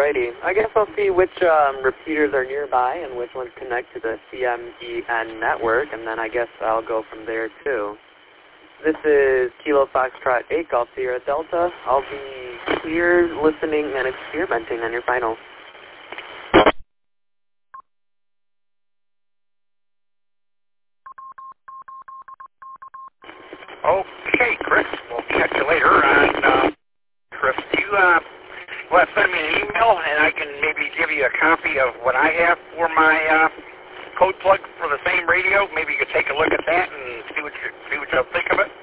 Alrighty. I guess I'll see which repeaters are nearby and which ones connect to the CMEN network, and then I guess I'll go from there too. This is Kilo Foxtrot 8 Golf Sierra Delta. I'll be here listening and experimenting on your final. Okay, Chris. We'll catch you later. And Chris, do you want to send me an email, and I can maybe give you a copy of what I have for my code plug for the same radio? Maybe you could take a look at that and see what you'll think of it.